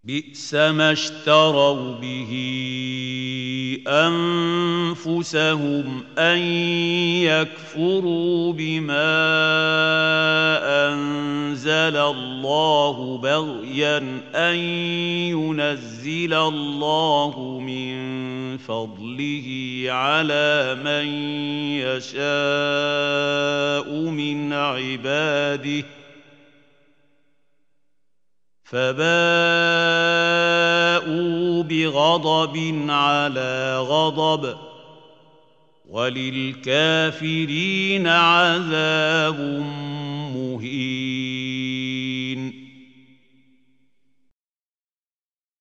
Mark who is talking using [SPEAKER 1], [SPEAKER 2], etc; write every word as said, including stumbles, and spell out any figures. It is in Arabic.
[SPEAKER 1] بئس ما اشتروا به أنفسهم أن يكفروا بما أنزل الله بغيا أن ينزل الله من فضله على من يشاء من عباده فباءوا بغضب على غضب وللكافرين عذاب مهين.